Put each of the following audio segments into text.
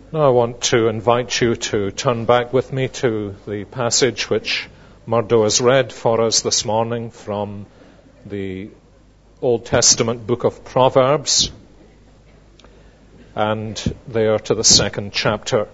Now I want to invite you to turn back with me to the passage which Murdo has read for us this morning from the Old Testament book of Proverbs, and there to the 2nd chapter.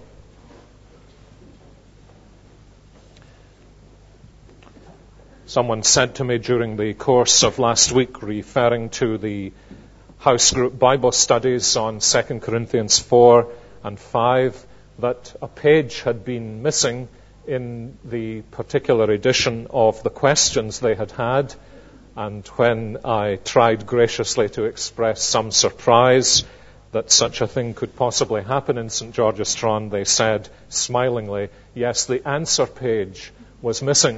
Someone said to me during the course of last week, referring to the house group Bible studies on 2 Corinthians 4 and 5, that a page had been missing in the particular edition of the questions they had had. And when I tried graciously to express some surprise that such a thing could possibly happen in St. George's Strand, they said smilingly, yes, the answer page was missing.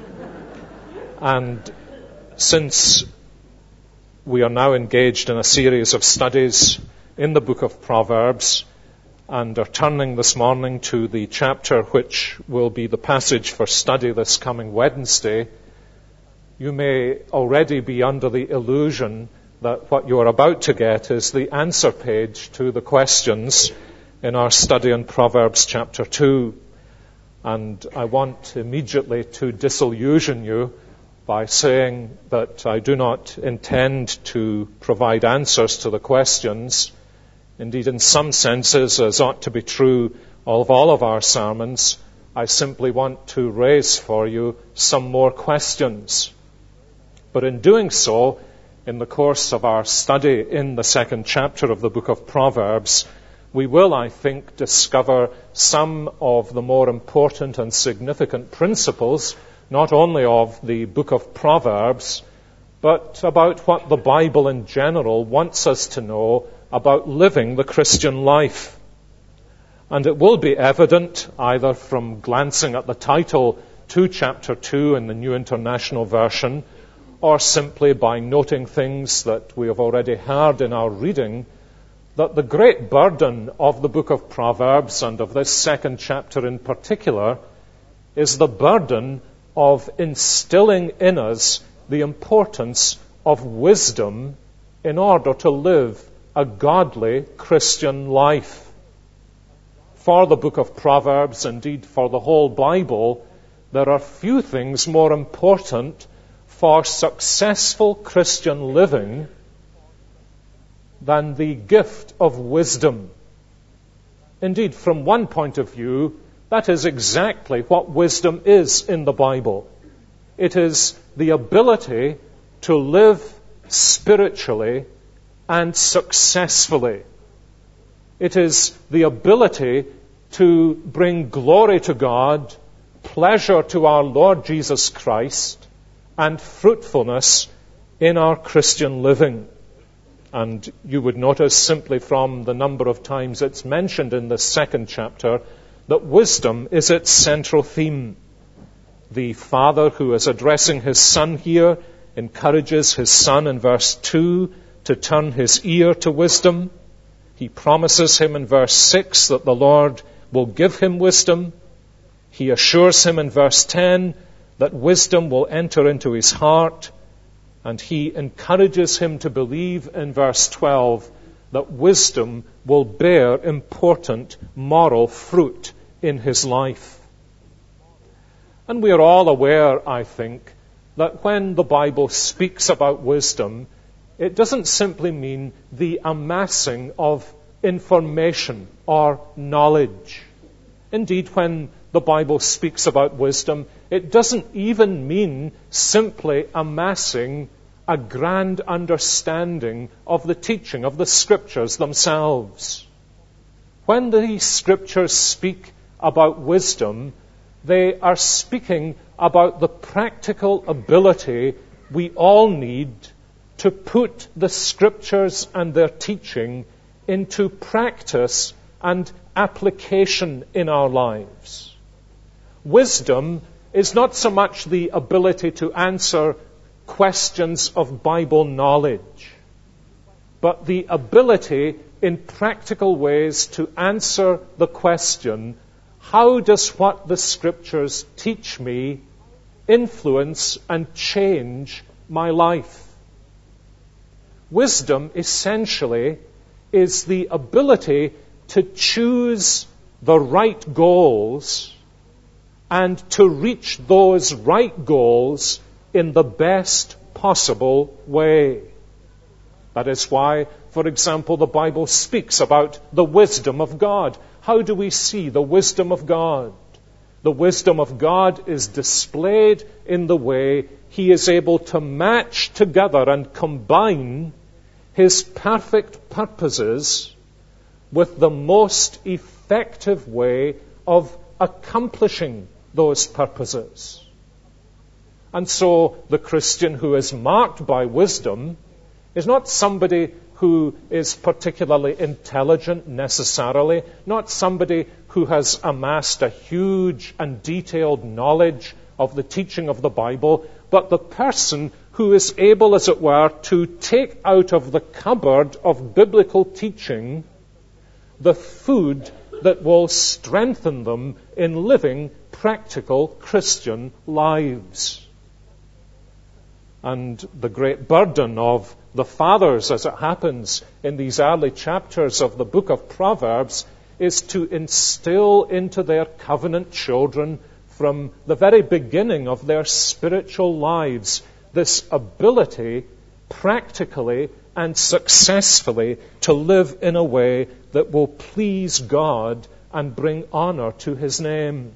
And since we are now engaged in a series of studies in the book of Proverbs, and are turning this morning to the chapter which will be the passage for study this coming Wednesday, you may already be under the illusion that what you are about to get is the answer page to the questions in our study in Proverbs chapter 2. And I want immediately to disillusion you by saying that I do not intend to provide answers to the questions. Indeed, in some senses, as ought to be true of all of our sermons, I simply want to raise for you some more questions. But in doing so, in the course of our study in the 2nd chapter of the book of Proverbs, we will, I think, discover some of the more important and significant principles, not only of the book of Proverbs, but about what the Bible in general wants us to know about living the Christian life. And it will be evident, either from glancing at the title to chapter 2 in the New International Version, or simply by noting things that we have already heard in our reading, that the great burden of the book of Proverbs, and of this 2nd chapter in particular, is the burden of instilling in us the importance of wisdom in order to live a godly Christian life. For the book of Proverbs, indeed for the whole Bible, there are few things more important for successful Christian living than the gift of wisdom. Indeed, from one point of view, that is exactly what wisdom is in the Bible. It is the ability to live spiritually and successfully. It is the ability to bring glory to God, pleasure to our Lord Jesus Christ, and fruitfulness in our Christian living. And you would notice simply from the number of times it's mentioned in the 2nd chapter that wisdom is its central theme. The father who is addressing his son here encourages his son in verse 2 to turn his ear to wisdom. He promises him in verse 6 that the Lord will give him wisdom. He assures him in verse 10 that wisdom will enter into his heart. And he encourages him to believe in verse 12 that wisdom will bear important moral fruit in his life. And we are all aware, I think, that when the Bible speaks about wisdom, it doesn't simply mean the amassing of information or knowledge. Indeed, when the Bible speaks about wisdom, it doesn't even mean simply amassing a grand understanding of the teaching of the Scriptures themselves. When the Scriptures speak about wisdom, they are speaking about the practical ability we all need to put the Scriptures and their teaching into practice and application in our lives. Wisdom is not so much the ability to answer questions of Bible knowledge, but the ability in practical ways to answer the question, how does what the Scriptures teach me influence and change my life? Wisdom essentially is the ability to choose the right goals and to reach those right goals in the best possible way. That is why, for example, the Bible speaks about the wisdom of God. How do we see the wisdom of God? The wisdom of God is displayed in the way He is able to match together and combine His perfect purposes with the most effective way of accomplishing those purposes. And so the Christian who is marked by wisdom is not somebody who is particularly intelligent necessarily, not somebody who has amassed a huge and detailed knowledge of the teaching of the Bible, but the person who is able, as it were, to take out of the cupboard of biblical teaching the food that will strengthen them in living practical Christian lives. And the great burden of the fathers, as it happens in these early chapters of the book of Proverbs, is to instill into their covenant children from the very beginning of their spiritual lives this ability practically and successfully to live in a way that will please God and bring honor to His name.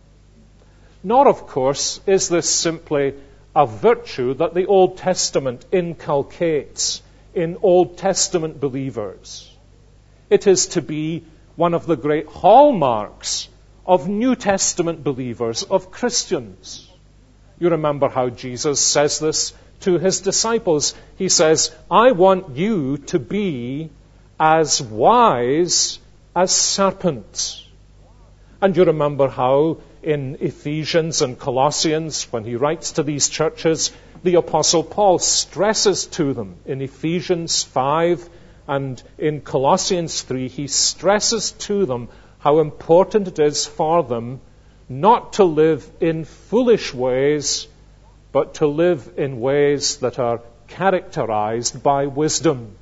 Nor, of course, is this simply a virtue that the Old Testament inculcates in Old Testament believers. It is to be one of the great hallmarks of New Testament believers, of Christians. You remember how Jesus says this to His disciples. He says, I want you to be as wise as serpents. And you remember how in Ephesians and Colossians, when he writes to these churches, the Apostle Paul stresses to them in Ephesians 5 and in Colossians 3, he stresses to them how important it is for them not to live in foolish ways, but to live in ways that are characterized by wisdom.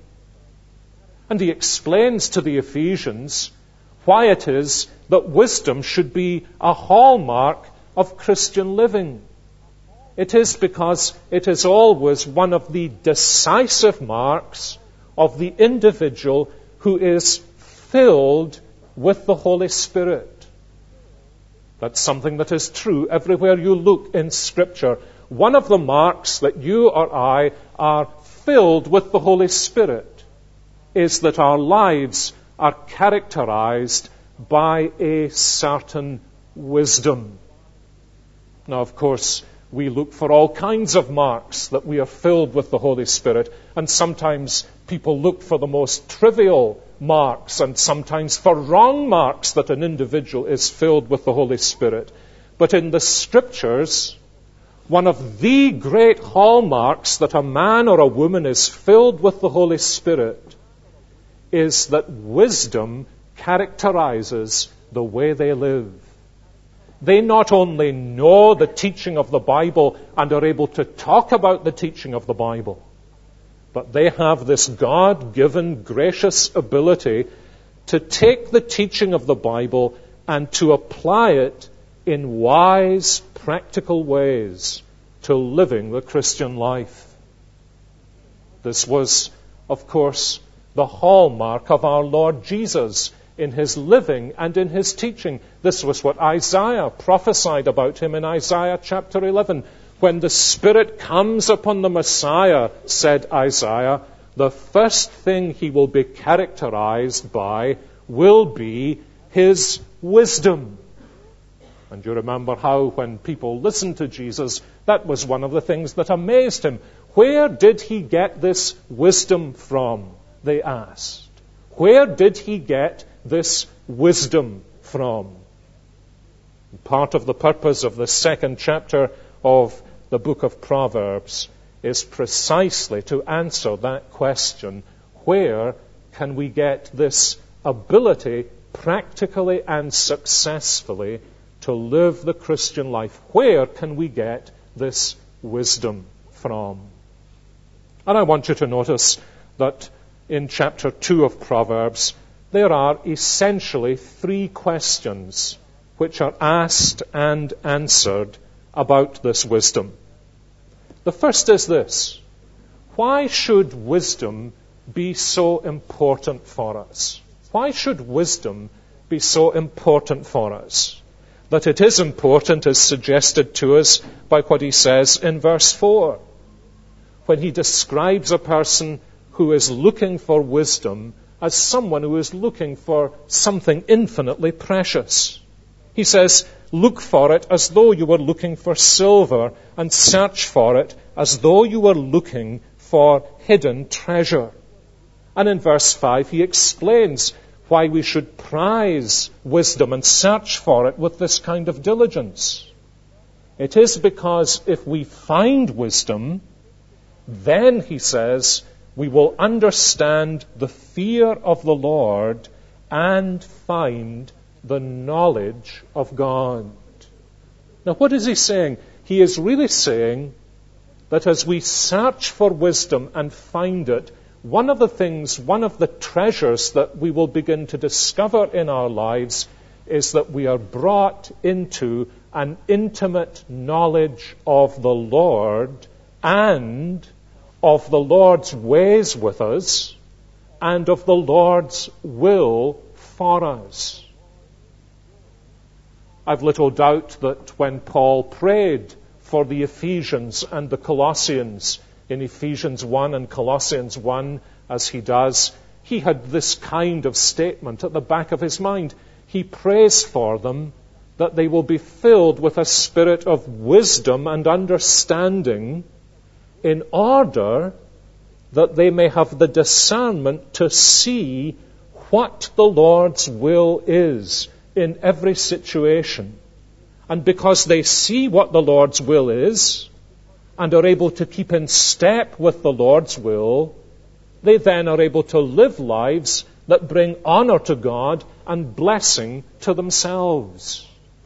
And he explains to the Ephesians why it is that wisdom should be a hallmark of Christian living. It is because it is always one of the decisive marks of the individual who is filled with the Holy Spirit. That's something that is true everywhere you look in Scripture. One of the marks that you or I are filled with the Holy Spirit is that our lives are characterized by a certain wisdom. Now, of course, we look for all kinds of marks that we are filled with the Holy Spirit, and sometimes people look for the most trivial marks, and sometimes for wrong marks that an individual is filled with the Holy Spirit. But in the Scriptures, one of the great hallmarks that a man or a woman is filled with the Holy Spirit is that wisdom characterizes the way they live. They not only know the teaching of the Bible and are able to talk about the teaching of the Bible, but they have this God-given gracious ability to take the teaching of the Bible and to apply it in wise, practical ways to living the Christian life. This was, of course, the hallmark of our Lord Jesus in His living and in His teaching. This was what Isaiah prophesied about Him in Isaiah chapter 11. When the Spirit comes upon the Messiah, said Isaiah, the first thing He will be characterized by will be His wisdom. And you remember how when people listened to Jesus, that was one of the things that amazed Him. Where did He get this wisdom from? They asked. Where did He get this wisdom from? Part of the purpose of the second chapter of the book of Proverbs is precisely to answer that question. Where can we get this ability practically and successfully to live the Christian life? Where can we get this wisdom from? And I want you to notice that in chapter 2 of Proverbs, there are essentially three questions which are asked and answered about this wisdom. The first is this: why should wisdom be so important for us? Why should wisdom be so important for us? That it is important is suggested to us by what he says in verse 4, when he describes a person who is looking for wisdom as someone who is looking for something infinitely precious. He says, look for it as though you were looking for silver, and search for it as though you were looking for hidden treasure. And in verse 5, he explains why we should prize wisdom and search for it with this kind of diligence. It is because if we find wisdom, then, he says, we will understand the fear of the Lord and find the knowledge of God. Now, what is he saying? He is really saying that as we search for wisdom and find it, one of the treasures that we will begin to discover in our lives is that we are brought into an intimate knowledge of the Lord and of the Lord's ways with us and of the Lord's will for us. I've little doubt that when Paul prayed for the Ephesians and the Colossians in Ephesians 1 and Colossians 1, as he does, he had this kind of statement at the back of his mind. He prays for them that they will be filled with a spirit of wisdom and understanding, in order that they may have the discernment to see what the Lord's will is in every situation. And because they see what the Lord's will is, and are able to keep in step with the Lord's will, they then are able to live lives that bring honor to God and blessing to themselves.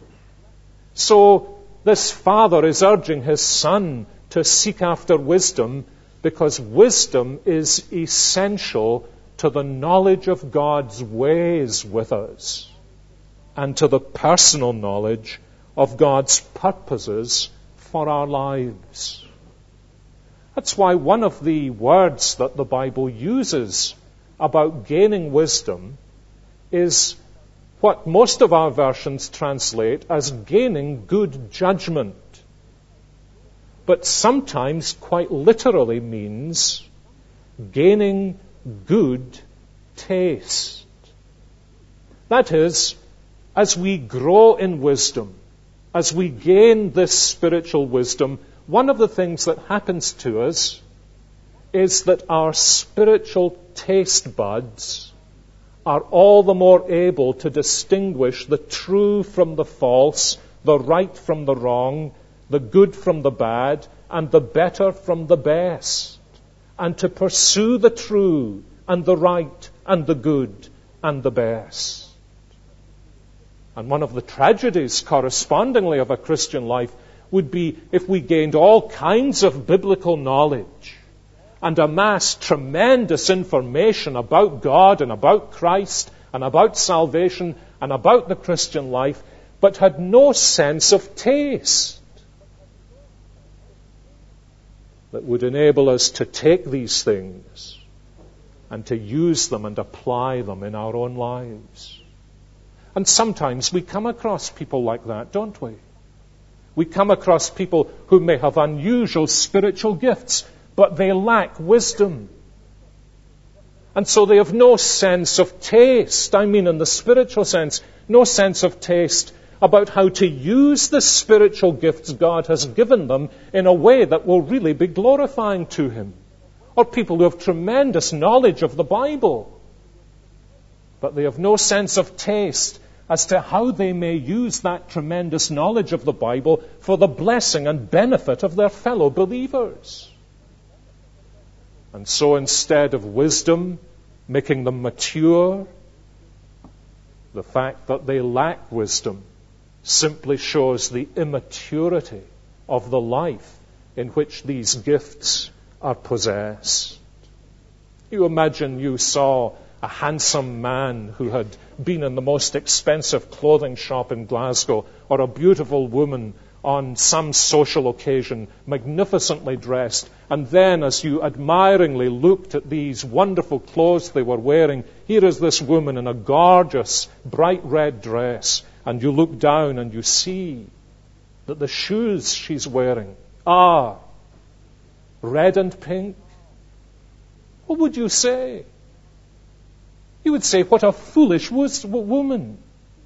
So this father is urging his son to seek after wisdom, because wisdom is essential to the knowledge of God's ways with us and to the personal knowledge of God's purposes for our lives. That's why one of the words that the Bible uses about gaining wisdom is what most of our versions translate as gaining good judgment, but sometimes quite literally means gaining good taste. That is, as we grow in wisdom, as we gain this spiritual wisdom, one of the things that happens to us is that our spiritual taste buds are all the more able to distinguish the true from the false, the right from the wrong, the good from the bad, and the better from the best, and to pursue the true and the right and the good and the best. And one of the tragedies correspondingly of a Christian life would be if we gained all kinds of biblical knowledge and amassed tremendous information about God and about Christ and about salvation and about the Christian life, but had no sense of taste that would enable us to take these things and to use them and apply them in our own lives. And sometimes we come across people like that, don't we? We come across people who may have unusual spiritual gifts, but they lack wisdom. And so they have no sense of taste, I mean in the spiritual sense, no sense of taste about how to use the spiritual gifts God has given them in a way that will really be glorifying to Him. Or people who have tremendous knowledge of the Bible, but they have no sense of taste as to how they may use that tremendous knowledge of the Bible for the blessing and benefit of their fellow believers. And so instead of wisdom making them mature, the fact that they lack wisdom simply shows the immaturity of the life in which these gifts are possessed. You imagine you saw a handsome man who had been in the most expensive clothing shop in Glasgow, or a beautiful woman on some social occasion, magnificently dressed. And then as you admiringly looked at these wonderful clothes they were wearing, here is this woman in a gorgeous, bright red dress. And you look down and you see that the shoes she's wearing are red and pink. What would you say? You would say, what a foolish woman.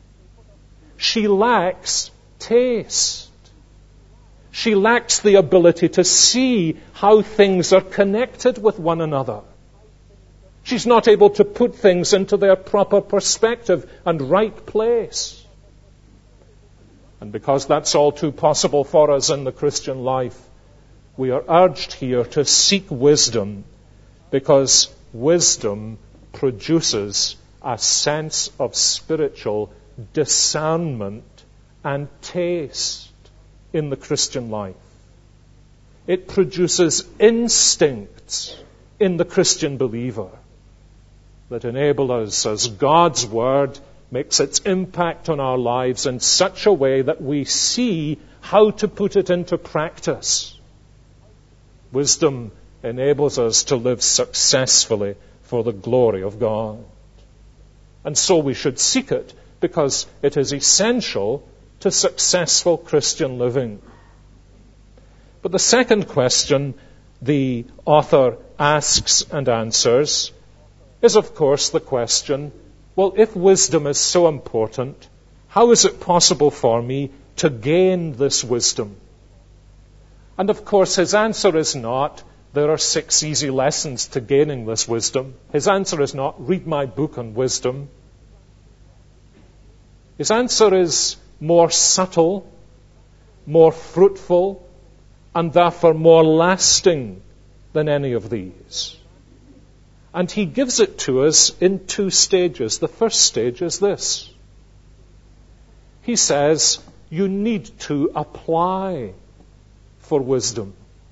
She lacks taste. She lacks the ability to see how things are connected with one another. She's not able to put things into their proper perspective and right place. And because that's all too possible for us in the Christian life, we are urged here to seek wisdom, because wisdom produces a sense of spiritual discernment and taste in the Christian life. It produces instincts in the Christian believer that enable us, as God's Word makes its impact on our lives in such a way that we see how to put it into practice. Wisdom enables us to live successfully for the glory of God. And so we should seek it, because it is essential to successful Christian living. But the second question the author asks and answers is, of course, the question, well, if wisdom is so important, how is it possible for me to gain this wisdom? And of course, his answer is not, there are 6 easy lessons to gaining this wisdom. His answer is not, read my book on wisdom. His answer is more subtle, more fruitful, and therefore more lasting than any of these. And he gives it to us in 2 stages. The first stage is this. He says, you need to apply for wisdom.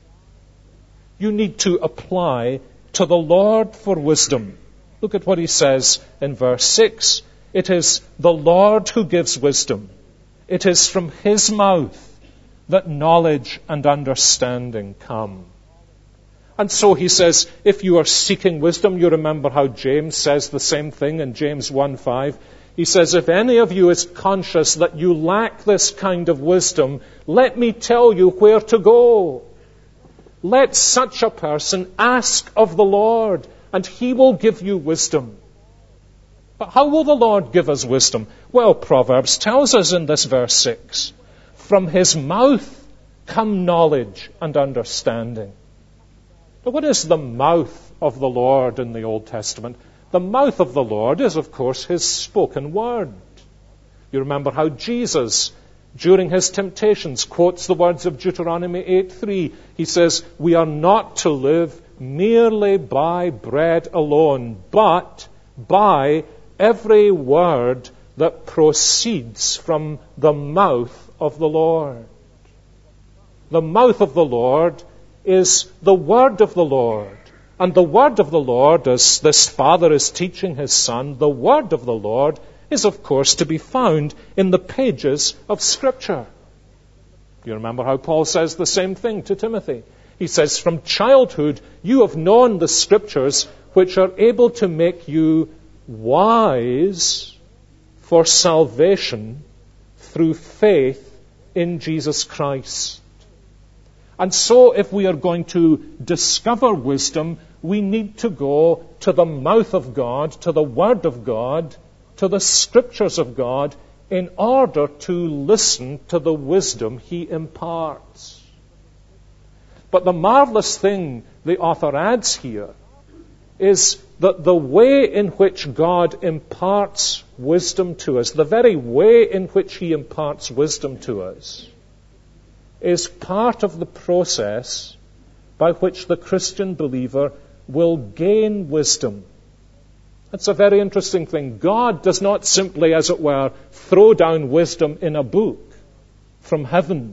You need to apply to the Lord for wisdom. Look at what he says in verse 6. It is the Lord who gives wisdom. It is from his mouth that knowledge and understanding come. And so he says, if you are seeking wisdom, you remember how James says the same thing in James 1:5. He says, if any of you is conscious that you lack this kind of wisdom, let me tell you where to go. Let such a person ask of the Lord, and he will give you wisdom. But how will the Lord give us wisdom? Well, Proverbs tells us in this verse 6, from his mouth come knowledge and understanding. Now, what is the mouth of the Lord in the Old Testament? The mouth of the Lord is, of course, his spoken word. You remember how Jesus, during his temptations, quotes the words of Deuteronomy 8:3. He says, we are not to live merely by bread alone, but by every word that proceeds from the mouth of the Lord. The mouth of the Lord is the word of the Lord. And the word of the Lord, as this father is teaching his son, the word of the Lord is, of course, to be found in the pages of Scripture. You remember how Paul says the same thing to Timothy. He says, from childhood you have known the Scriptures, which are able to make you wise for salvation through faith in Jesus Christ. And so if we are going to discover wisdom, we need to go to the mouth of God, to the Word of God, to the Scriptures of God, in order to listen to the wisdom he imparts. But the marvelous thing the author adds here is that the way in which God imparts wisdom to us, the very way in which he imparts wisdom to us, is part of the process by which the Christian believer will gain wisdom. That's a very interesting thing. God does not simply, as it were, throw down wisdom in a book from heaven.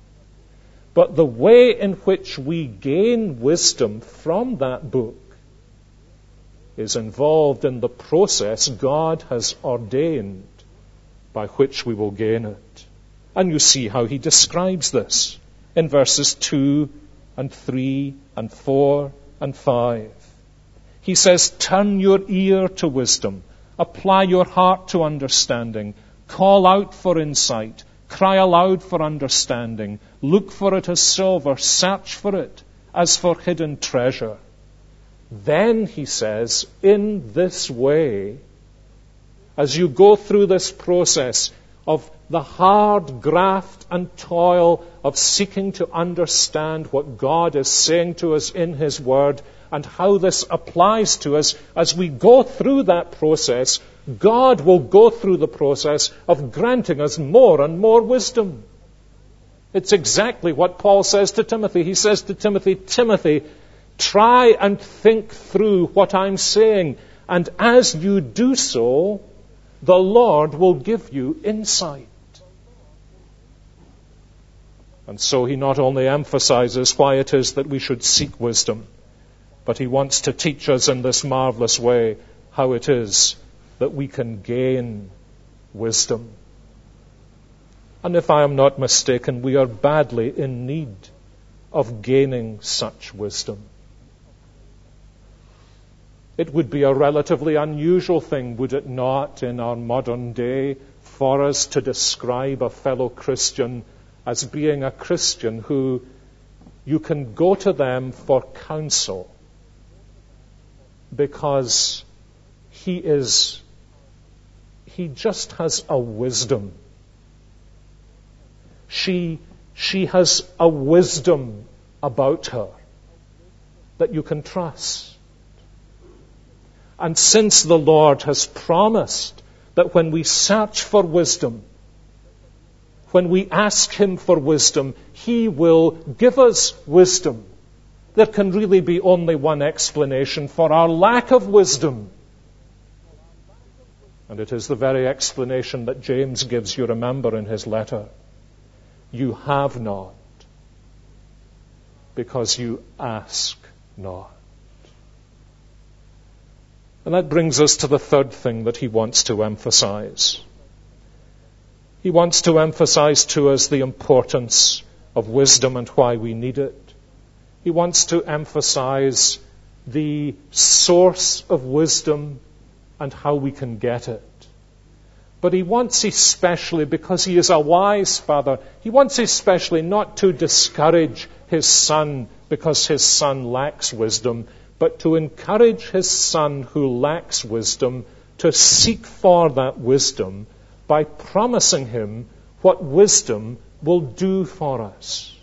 But the way in which we gain wisdom from that book is involved in the process God has ordained by which we will gain it. And you see how he describes this in verses 2 and 3 and 4 and 5. He says, turn your ear to wisdom, apply your heart to understanding, call out for insight, cry aloud for understanding, look for it as silver, search for it as for hidden treasure. Then, he says, in this way, as you go through this process of the hard graft and toil of seeking to understand what God is saying to us in his word and how this applies to us, as we go through that process, God will go through the process of granting us more and more wisdom. It's exactly what Paul says to Timothy. He says to Timothy, Timothy, try and think through what I'm saying, and as you do so, the Lord will give you insight. And so he not only emphasizes why it is that we should seek wisdom, but he wants to teach us in this marvelous way how it is that we can gain wisdom. And if I am not mistaken, we are badly in need of gaining such wisdom. It would be a relatively unusual thing, would it not, in our modern day, for us to describe a fellow Christian as being a Christian who you can go to them for counsel because he just has a wisdom. She has a wisdom about her that you can trust. And since the Lord has promised that when we search for wisdom, when we ask him for wisdom, he will give us wisdom, there can really be only one explanation for our lack of wisdom. And it is the very explanation that James gives, you remember, in his letter. You have not because you ask not. And that brings us to the third thing that he wants to emphasize. He wants to emphasize to us the importance of wisdom and why we need it. He wants to emphasize the source of wisdom and how we can get it. But he wants especially, because he is a wise father, he wants especially not to discourage his son because his son lacks wisdom, but to encourage his son who lacks wisdom to seek for that wisdom by promising him what wisdom will do for us.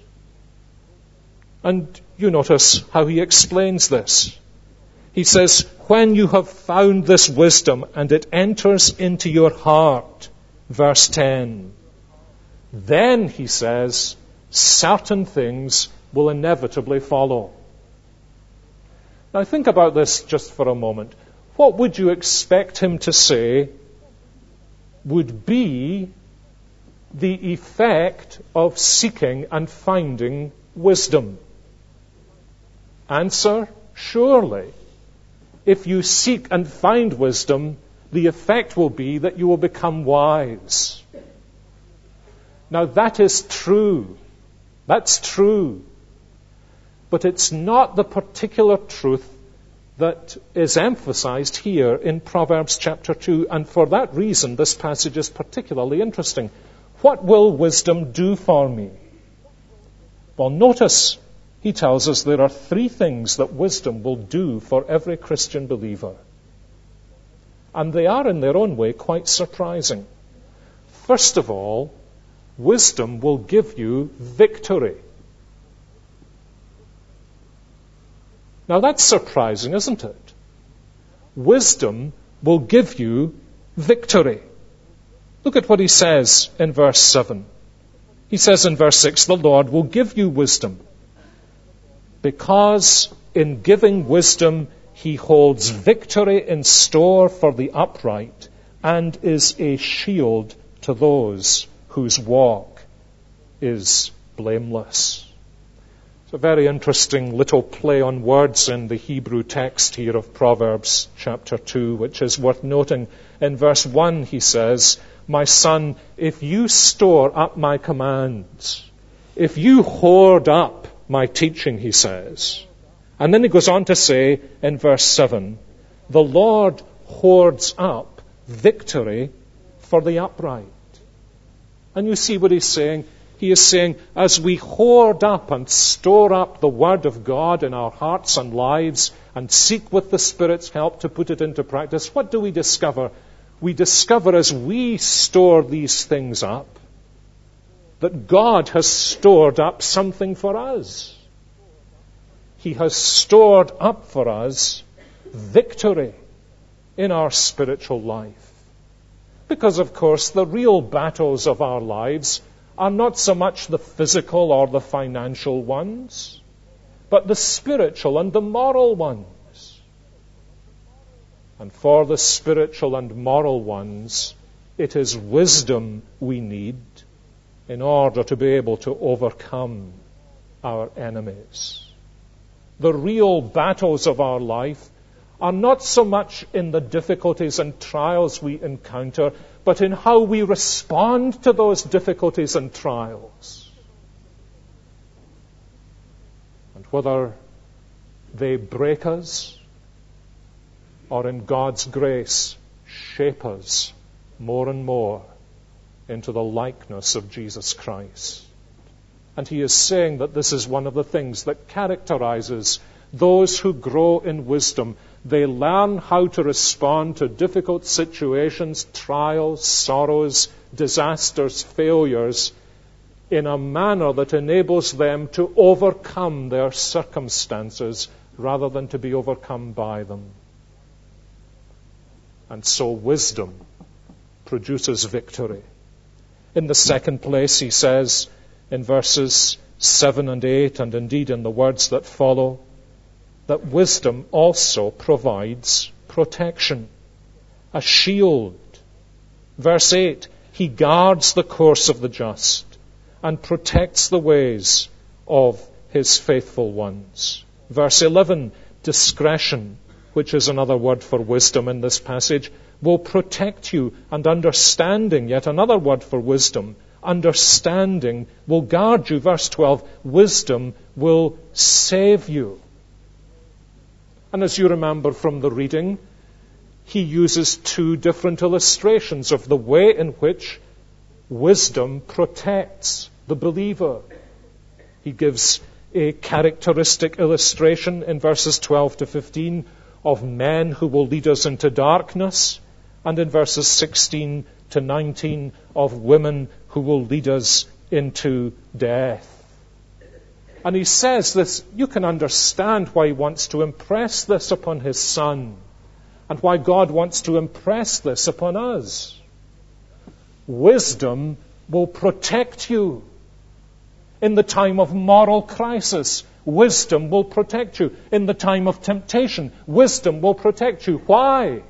And you notice how he explains this. He says, when you have found this wisdom and it enters into your heart, verse 10, then, he says, certain things will inevitably follow. Now think about this just for a moment. What would you expect him to say would be the effect of seeking and finding wisdom? Answer, surely. If you seek and find wisdom, the effect will be that you will become wise. Now that is true. That's true. But it's not the particular truth that is emphasized here in Proverbs chapter 2, and for that reason this passage is particularly interesting. What will wisdom do for me? Well, notice he tells us there are three things that wisdom will do for every Christian believer. And they are in their own way quite surprising. First of all, wisdom will give you victory. Now that's surprising, isn't it? Wisdom will give you victory. Look at what he says in verse 7. He says in verse 6, the Lord will give you wisdom, because in giving wisdom he holds victory in store for the upright and is a shield to those whose walk is blameless. It's a very interesting little play on words in the Hebrew text here of Proverbs chapter 2, which is worth noting. In verse 1 he says, "My son, if you store up my commands, if you hoard up my teaching," he says. And then he goes on to say in verse 7, "The Lord hoards up victory for the upright." And you see what he's saying? He is saying, as we hoard up and store up the Word of God in our hearts and lives and seek with the Spirit's help to put it into practice, what do we discover? We discover as we store these things up that God has stored up something for us. He has stored up for us victory in our spiritual life. Because, of course, the real battles of our lives are not so much the physical or the financial ones, but the spiritual and the moral ones. And for the spiritual and moral ones, it is wisdom we need in order to be able to overcome our enemies. The real battles of our life are not so much in the difficulties and trials we encounter, but in how we respond to those difficulties and trials. And whether they break us or in God's grace shape us more and more into the likeness of Jesus Christ. And he is saying that this is one of the things that characterizes those who grow in wisdom. They learn how to respond to difficult situations, trials, sorrows, disasters, failures, in a manner that enables them to overcome their circumstances rather than to be overcome by them. And so wisdom produces victory. In the second place, he says in verses 7 and 8, and indeed in the words that follow, that wisdom also provides protection, a shield. Verse 8, he guards the course of the just and protects the ways of his faithful ones. Verse 11, discretion, which is another word for wisdom in this passage, will protect you, and understanding, yet another word for wisdom, understanding will guard you. Verse 12, wisdom will save you. And as you remember from the reading, he uses two different illustrations of the way in which wisdom protects the believer. He gives a characteristic illustration in verses 12 to 15 of men who will lead us into darkness, and in verses 16 to 19 of women who will lead us into death. And he says this, you can understand why he wants to impress this upon his Son, and why God wants to impress this upon us. Wisdom will protect you in the time of moral crisis. Wisdom will protect you in the time of temptation. Wisdom will protect you. Why?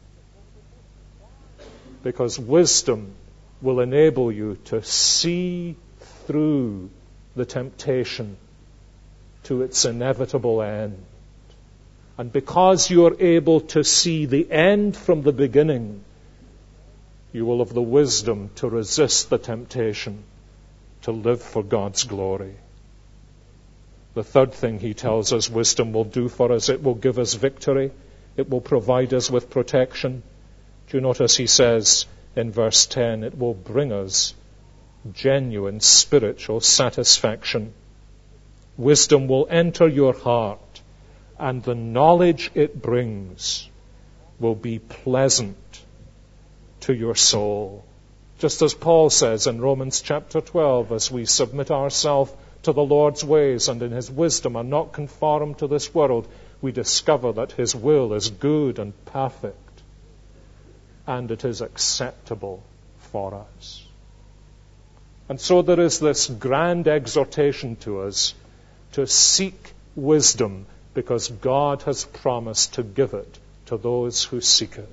Because wisdom will enable you to see through the temptation to its inevitable end. And because you are able to see the end from the beginning, you will have the wisdom to resist the temptation, to live for God's glory. The third thing he tells us wisdom will do for us, it will give us victory. It will provide us with protection. Do you notice he says in verse 10, it will bring us genuine spiritual satisfaction. Wisdom will enter your heart, and the knowledge it brings will be pleasant to your soul. Just as Paul says in Romans chapter 12, as we submit ourselves to the Lord's ways and in his wisdom are not conformed to this world, we discover that his will is good and perfect, and it is acceptable for us. And so there is this grand exhortation to us to seek wisdom, because God has promised to give it to those who seek it.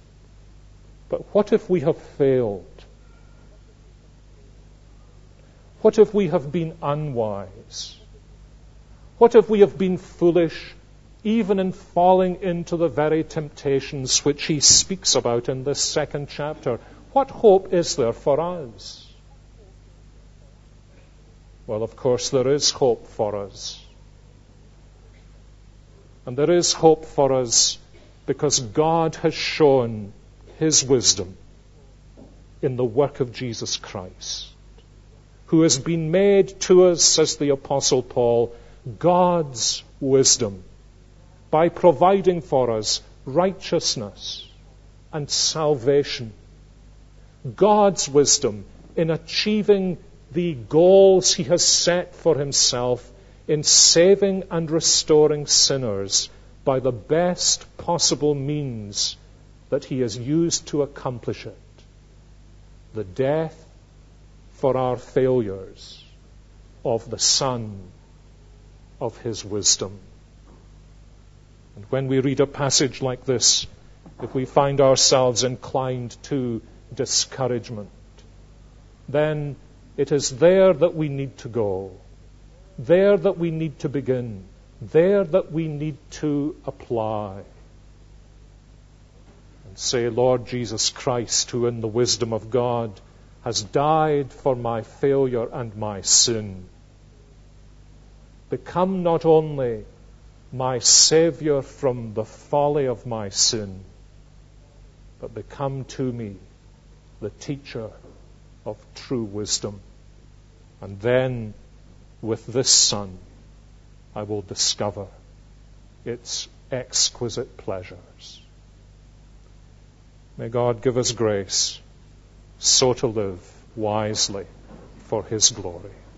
But what if we have failed? What if we have been unwise? What if we have been foolish, even in falling into the very temptations which he speaks about in this second chapter? What hope is there for us? Well, of course, there is hope for us. And there is hope for us because God has shown his wisdom in the work of Jesus Christ, who has been made to us, says the Apostle Paul, God's wisdom, by providing for us righteousness and salvation. God's wisdom in achieving the goals he has set for himself in saving and restoring sinners by the best possible means that he has used to accomplish it. The death for our failures of the Son of his wisdom. And when we read a passage like this, if we find ourselves inclined to discouragement, then it is there that we need to go, there that we need to begin, there that we need to apply. And say, Lord Jesus Christ, who in the wisdom of God has died for my failure and my sin, become not only my Savior from the folly of my sin, but become to me the teacher of true wisdom. And then, with this Son, I will discover its exquisite pleasures. May God give us grace so to live wisely for his glory.